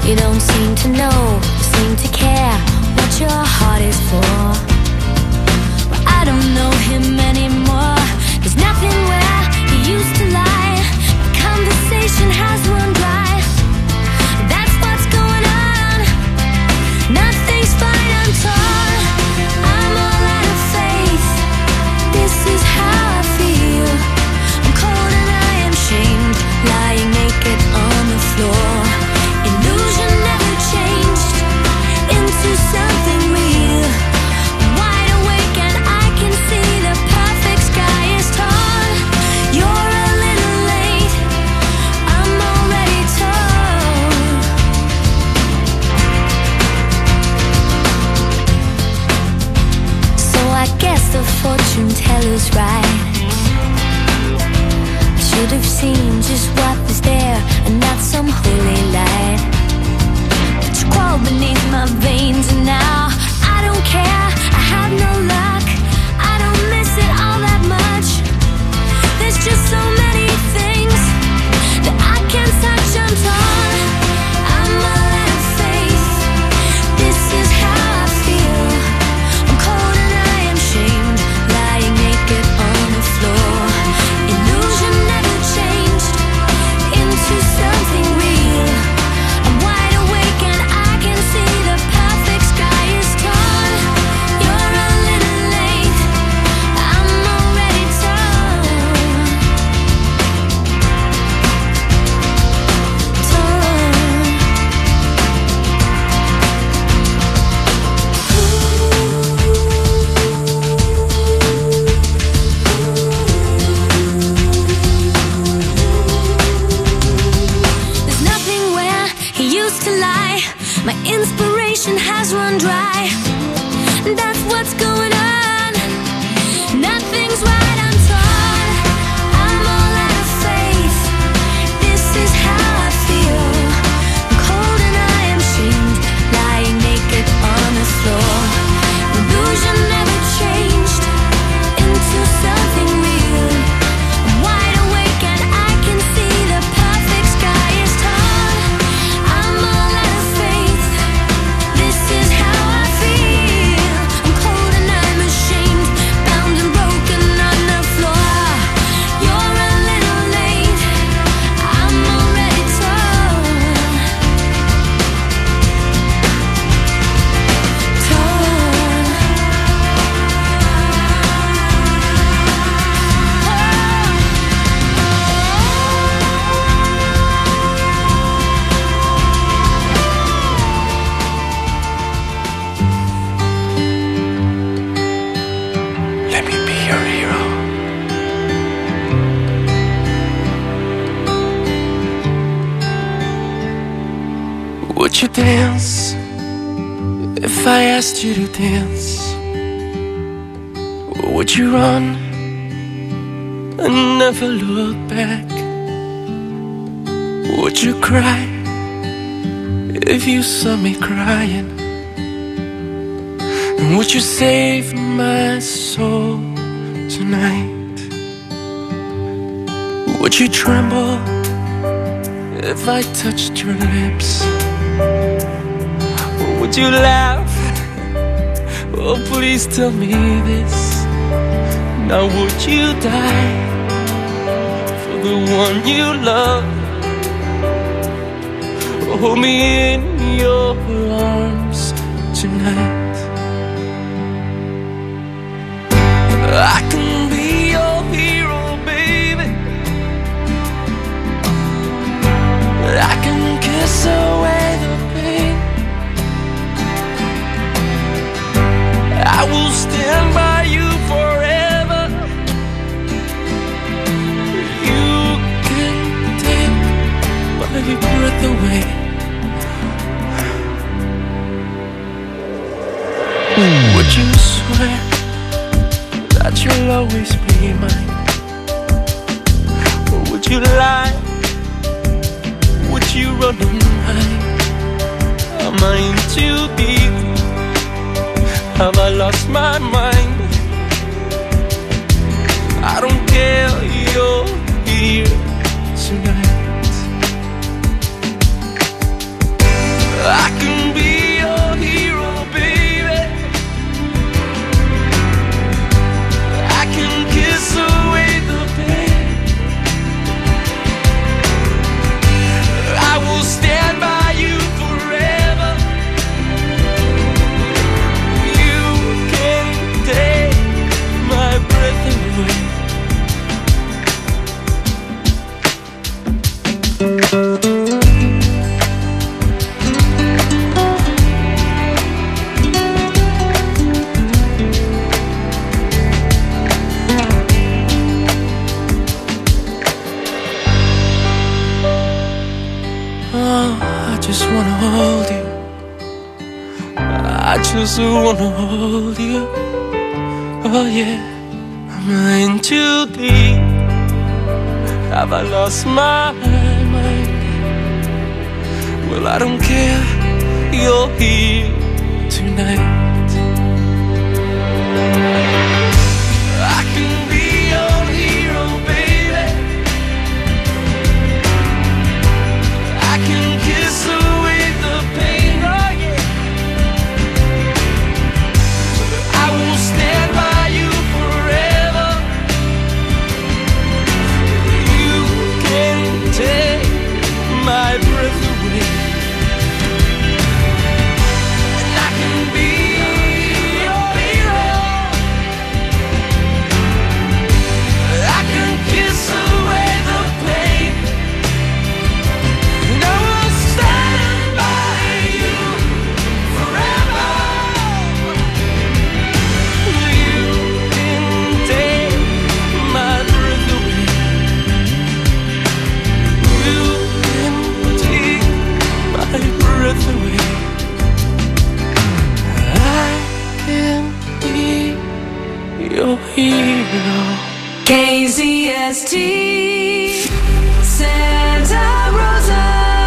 You don't seem to know, seem to care what your heart is for. Well, I don't know him anymore. There's nothing where he used to lie. The conversation has run dry. That's what's going on. Nothing's fine, I'm torn. I'm all out of faith. This is how I feel. I'm cold and I am shamed, lying naked on the floor. Illusion never changed into something real. I'm wide awake and I can see the perfect sky is torn. You're a little late, I'm already torn. So I guess the fortune teller's right. I should have seen just what was there and not some holy light. But you crawl beneath my veins and now I don't care, I have no luck. I don't miss it all that much. There's just so many things that I can't touch, I'm torn. I'm all out of faith. This is how I feel. I'm cold and I am shamed, lying naked on the floor. Illusion never changed into something real. I'm wide awake and I can see the perfect sky is torn. You're a little late, I'm already torn. There's nothing where he used to lie. My inspiration has run dry. That's what's going on. Nothing's right, I'm torn. I'm all out of faith. This is how I feel. I'm cold and I am shamed, lying naked on the floor. Illusion never changed into something real. I'm wide awake and I can see the perfect sky is torn. I'm all out of faith. This is how I feel. I'm cold and I'm ashamed, bound and broken on the floor. You're a little late, I'm already torn. Let me be your hero. Would you dance if I asked you to dance? Or would you run and never look back? Would you cry if you saw me crying? And would you save my soul tonight? Would you tremble if I touched your lips? Or would you laugh? Oh, please tell me this. Now would you die for the one you love? Hold me in your arms tonight. I can be your hero, baby. I can kiss away the pain. I will stand by you forever. You can take my breath away. Would you swear that you'll always be mine? Or would you lie? Would you run and hide? Am I in too deep? Have I lost my mind? I don't care, you're here tonight. just wanna hold you. I just wanna hold you. Oh yeah, am I in too deep? Have I lost my mind? Well, I don't care, you're here tonight. I can be your hero, baby. I can kiss away the pain, oh yeah. I will stand by you forever. You can take my breath away. And I can be your hero. I can kiss away the pain. And I will stand by you forever. You can take my breath away. You can take my breath away. I can be your hero. KZST Santa Rosa.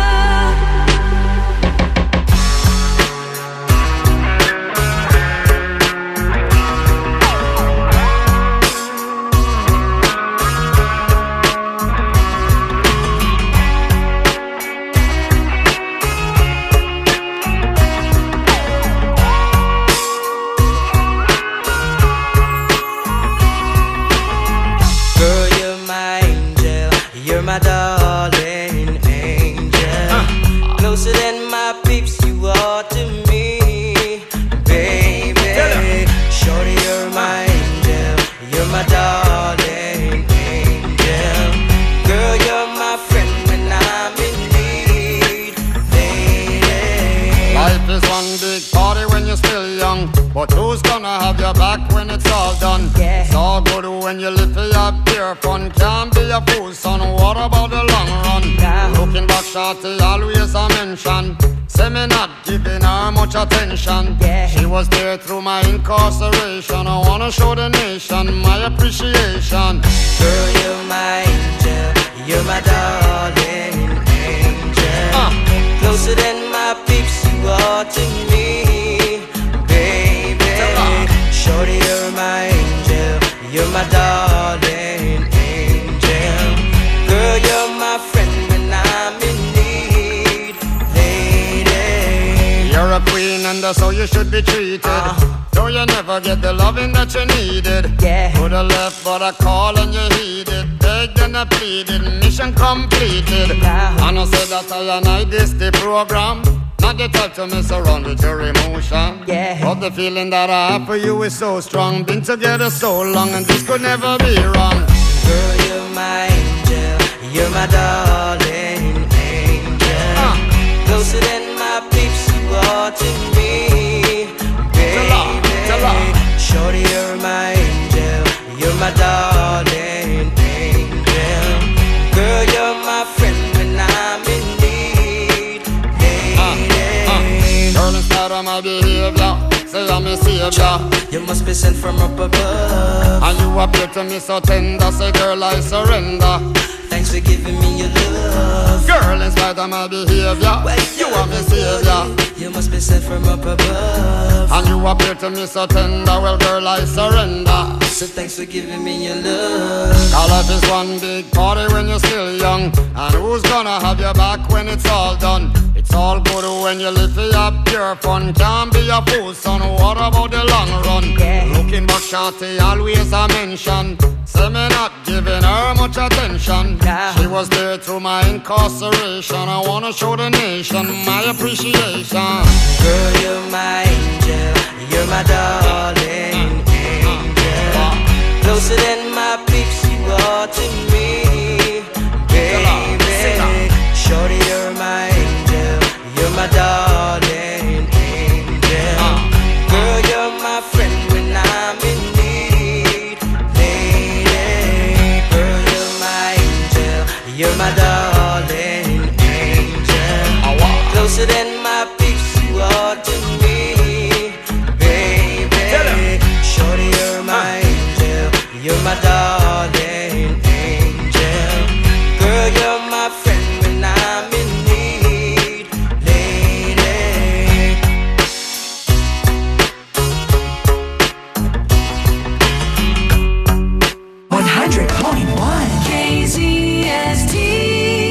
Girl, you're my angel, you're my darling angel. Closer than my peeps, you are to me, baby. Shorty, you're my angel, you're my darling angel. Girl, you're my friend when I'm in need, lady. Life is one big party when you're still young, but who's gonna have your back when it's all done? Yeah. It's all good when you live for your pure fun. Can't be a fool, son. What about the long run? Nah. Looking back, shorty, always a mention. Say me not giving her much attention. Yeah. She was there through my incarceration. I wanna show the nation my appreciation. Girl, you're my angel, you're my darling angel. Closer than my peeps, you are to me, baby. Shorty, you're my angel, you're my darling angel. Girl, you're my friend when I'm in need, lady. You're a queen and that's how you should be treated. Though you never get the loving that you needed. Yeah. Could have left but I called and you heeded. Begged and I pleaded, mission completed. Nah. And I said that I this the program. Not the type to mess around with your emotion. Yeah. But the feeling that I have for you is so strong. Been together so long and this could never be wrong. Girl, you're my angel, you're my darling angel. Closer than my peeps, you are to me, baby. Shorty, you're my angel, you're my darling angel. Girl, you're my friend when I'm in need, lady. Girl, instead of my behavior, say I'm a savior. You must be sent from up above. And you appear to me so tender. Say girl, I surrender. Thanks for giving me your love. Girl, in spite of my behavior, you are my savior. You must be sent from up above. And you appear to me so tender. Well, girl, I surrender. So thanks for giving me your love. Our life is one big party when you're still young. And who's gonna have your back when it's all done? It's all good when you live for your pure fun. Can't be a fool, son. What about the long run? Yeah. Looking back, shorty, always a mention. Say me not giving her much attention. Nah. She was there through my incarceration. I wanna show the nation my appreciation. Girl, you're my angel, you're my darling angel. Closer than my peeps, you are to me, baby. Shorty, you're my angel, you're my darling angel. Girl, you're my friend when I'm in need, lady. Girl, you're my angel, you're my darling angel. closer than my peeps you are to me, baby. Shorty, you're my angel, you're my darling angel. Girl, you're my friend when I'm in need, lady. 100.1 KZST.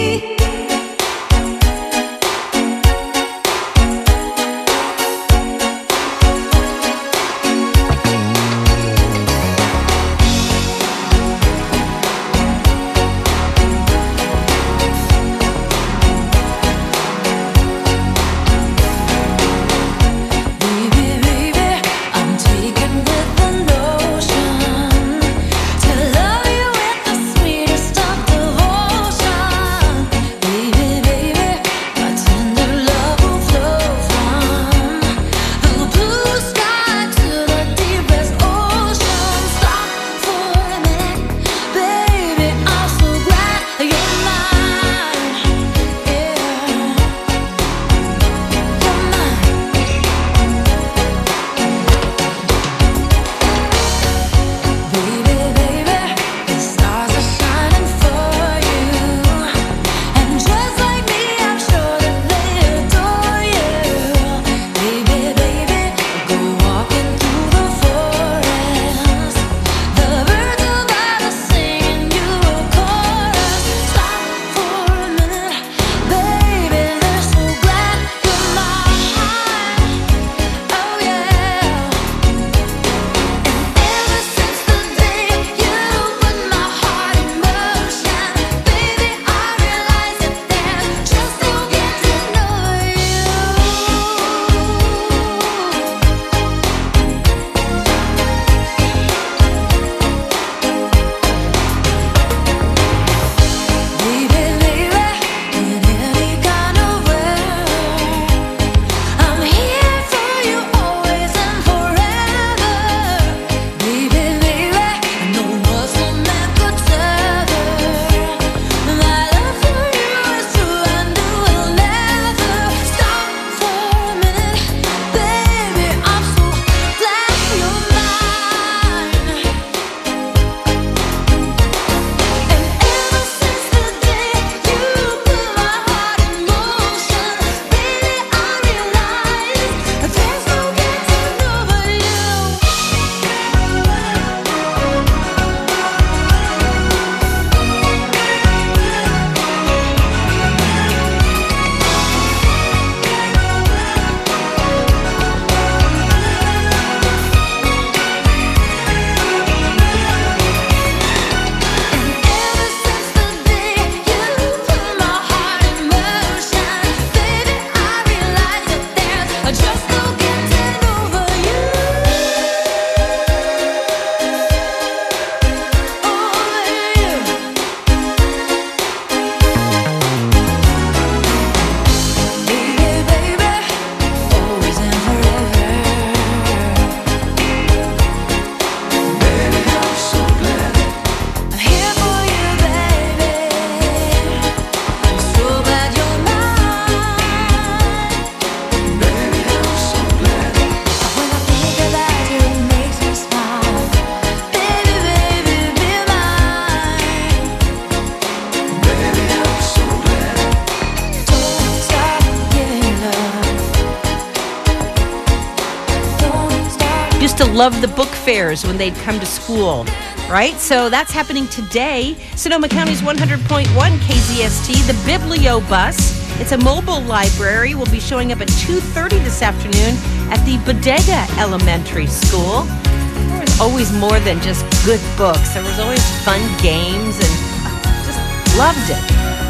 To love the book fairs when they'd come to school, right? So that's happening today. Sonoma County's 100.1 KZST, the Biblio Bus. It's a mobile library. Will be showing up at 2:30 this afternoon at the Bodega Elementary School. There was always more than just good books. There was always fun games, and just loved it.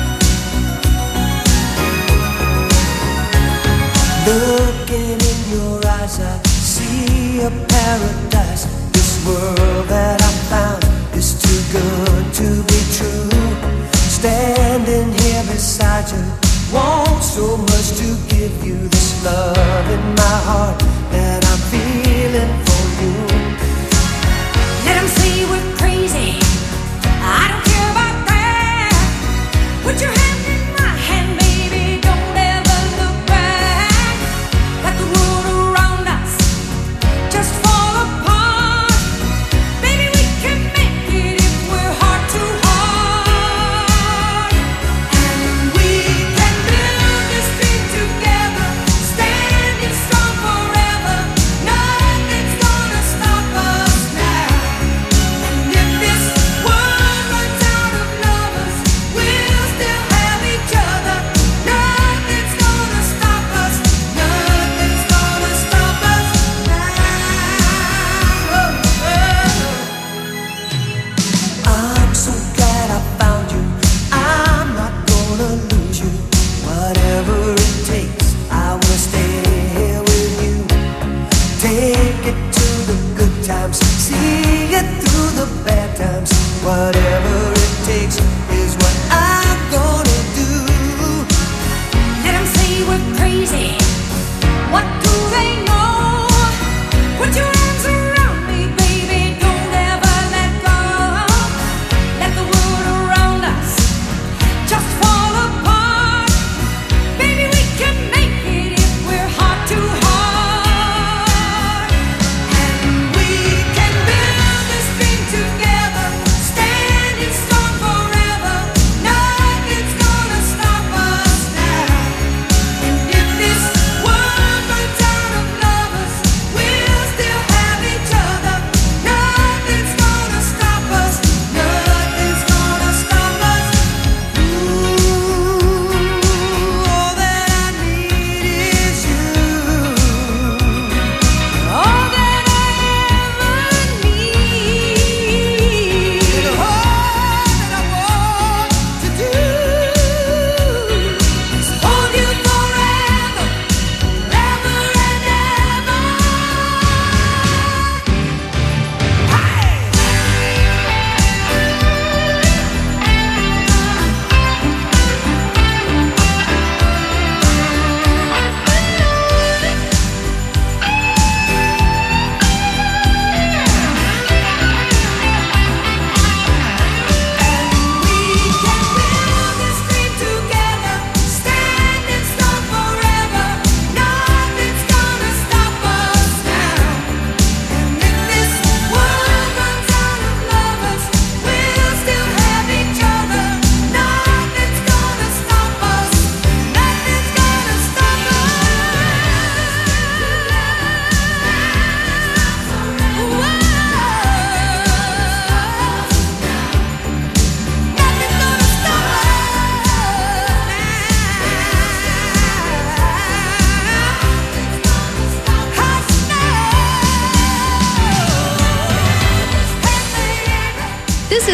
Looking in your eyes, I see a paradise. This world that I found is too good to be true. Standing here beside you, want so much to give you this love in my heart that I'm feeling for you. Let them say we're crazy, I don't care about that. Put your hand in my hand, baby, don't ever look back.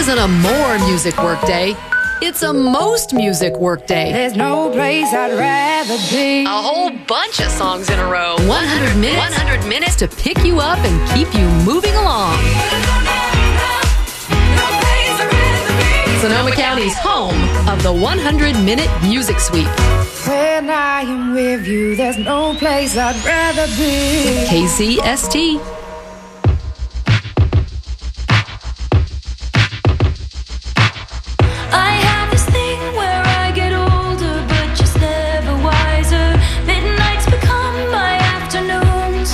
isn't a more music workday. It's a most music workday. There's no place I'd rather be. A whole bunch of songs in a row. 100 minutes. 100 minutes to pick you up and keep you moving along. Sonoma County's home of the 100-minute music sweep. When I am with you, there's no place I'd rather be. KZST. I have this thing where I get older, but just never wiser. Midnights become my afternoons.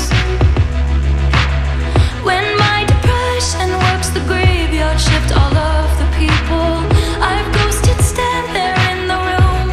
When my depression works the graveyard shift, all of the people I've ghosted stand there in the room.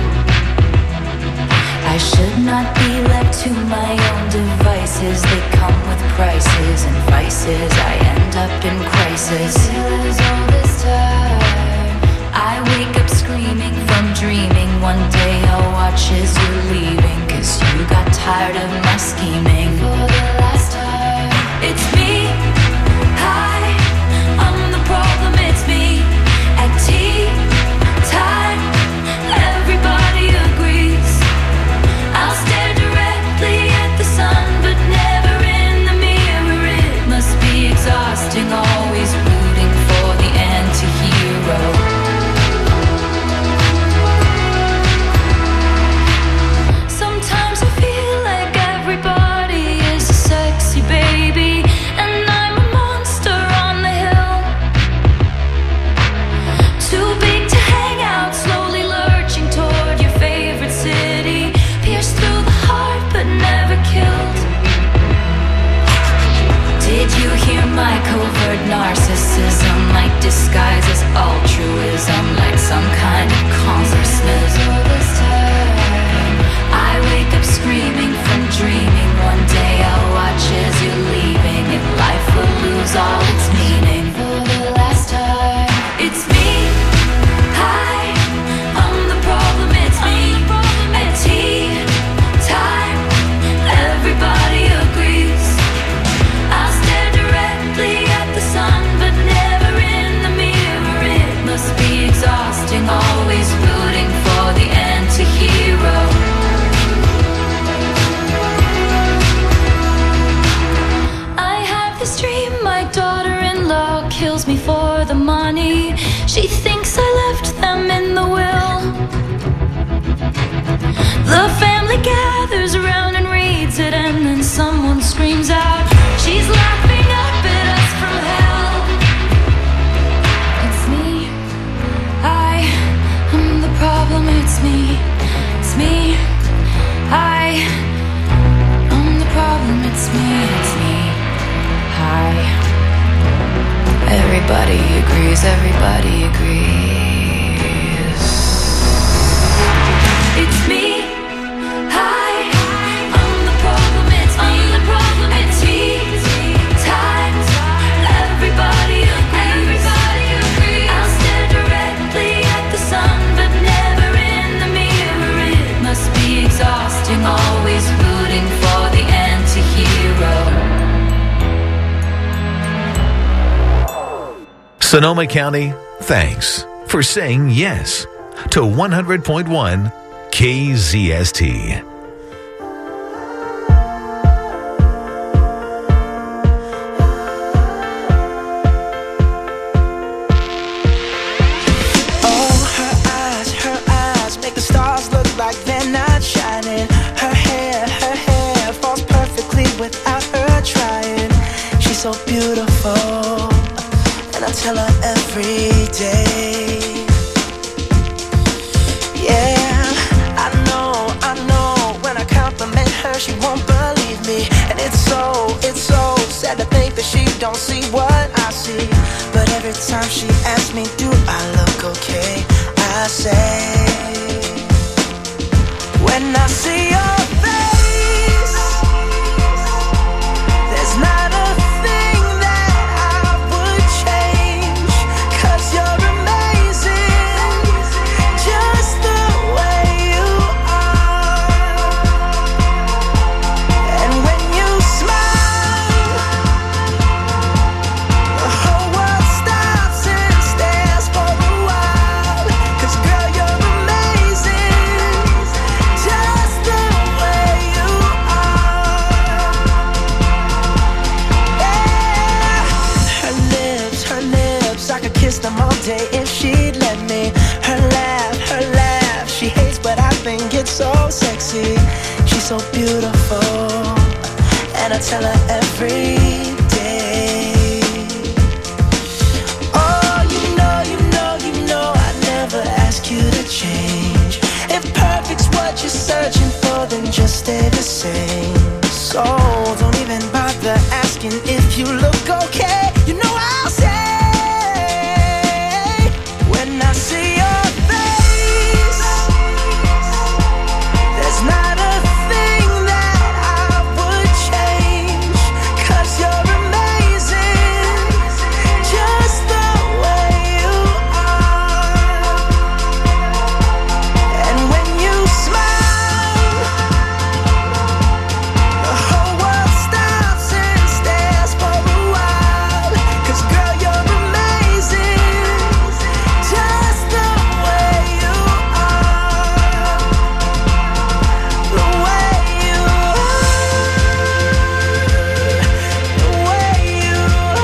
I should not be left to my own devices. They come with prices and vices. I end up in crisis. Still is all this time. I wake up screaming from dreaming. One day I'll watch as you're leaving, 'cause you got tired of my scheming. For the last time, it's me. Hi, I'm the problem, it's me. At tea time, everybody agrees. I'll stare directly at the sun, but never in the mirror. It must be exhausting, always rooting for the anti-hero. Sometimes I feel like everybody is a sexy baby, and I'm a monster on the hill. Too big to hang out, slowly lurching toward your favorite city. Pierced through the heart, but never killed. Did you hear my covert narcissism? Like disguise as altruism, like some kind of consciousness. All this time, I wake up screaming from dreaming. One day I'll watch as you're leaving, and life will lose all its meaning. For the last time, it's me. Hi, I'm the problem, it's me. At tea time, everybody agrees. I'll stare directly at the sun, but never in the mirror. It must be exhausting, always rooting for the anti-hero. I have this dream, my daughter-in-law kills me for the money. She thinks I left them in the will. The family gathers around and reads it, and then someone screams out, she's laughing up at us from hell. It's me. I am the problem, it's me. It's me. I am the problem, it's me. It's me. Hi. Everybody agrees, everybody agrees. It's me. Hi, I'm the problem, it's me. I'm the problem, it's me. Time, everybody agrees. Everybody agrees. I'll stare directly at the sun, but never in the mirror. It must be exhausting, always rooting for the anti-hero. Sonoma County, thanks for saying yes to 100.1 KZST. Oh, her eyes make the stars look like they're not shining. Her hair falls perfectly without her trying. She's so beautiful, and I tell her every day. Yeah, I know, when I compliment her, she won't believe me. And it's so sad to think that she don't see what I see. But every time she asks me, do I look okay? I say, when I see your face, there's not a thing that I would change. 'Cause you're amazing, just the way you are. And when you smile, the whole world stops and stares. so beautiful, and I tell her every day. Oh, you know, I never ask you to change. If perfect's what you're searching for, then just stay the same. So don't even bother asking if you look okay. You know I'll say, when I see your face, there's not a thing that I would change, 'cause you're amazing, just the way you are. And when you smile, the whole world stops and stares for a while. 'Cause girl, you're amazing, just the way you are. The way you are. The way you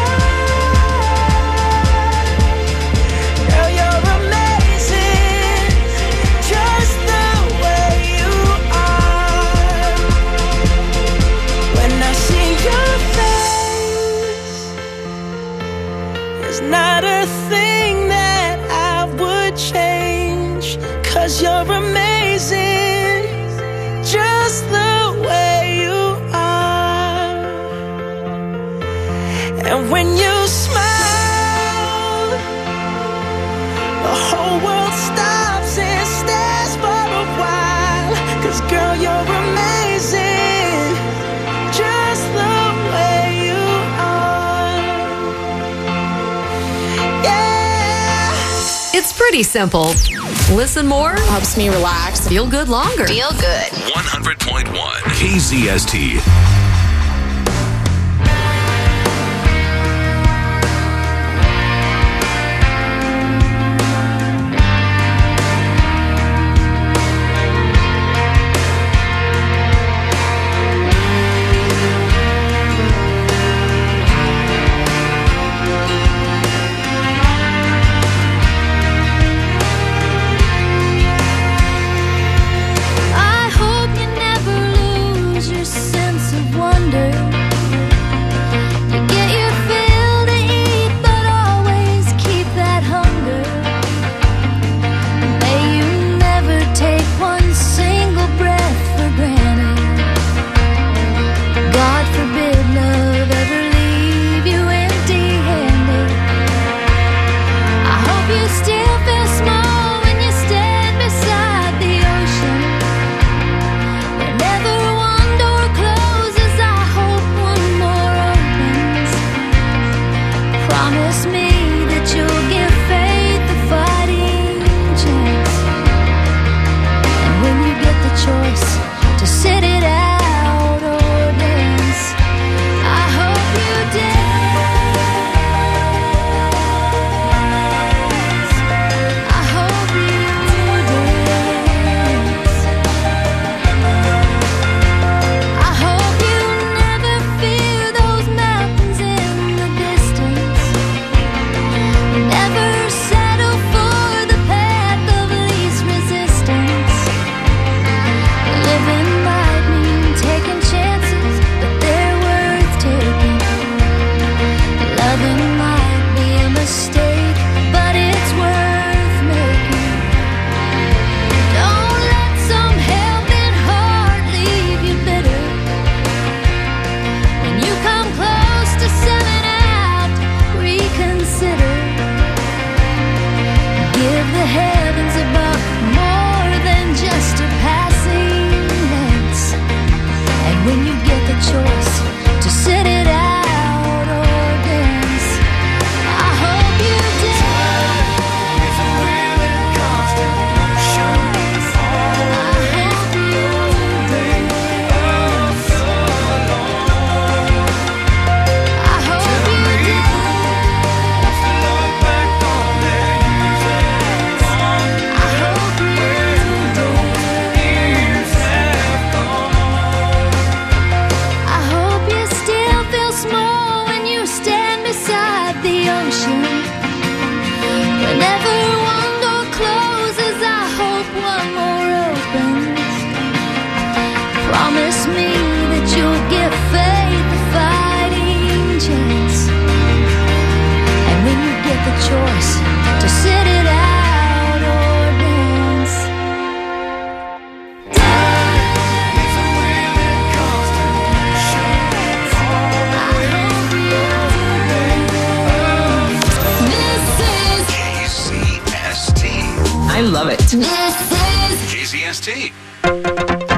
are. Girl, you're amazing, just the way you are. When I see your face, there's not a thing that I would change, 'cause you're amazing, just the way you are. And when you smile, the whole world stops and stares for a while. 'Cause girl, you're amazing, just the way you are. Yeah. It's pretty simple. Listen more, Helps me relax. feel good longer. Feel good. 100.1 KZST. I hope you never lose your sense of wonder. choice to sit it out or dance. KZST. I love it. This is KZST.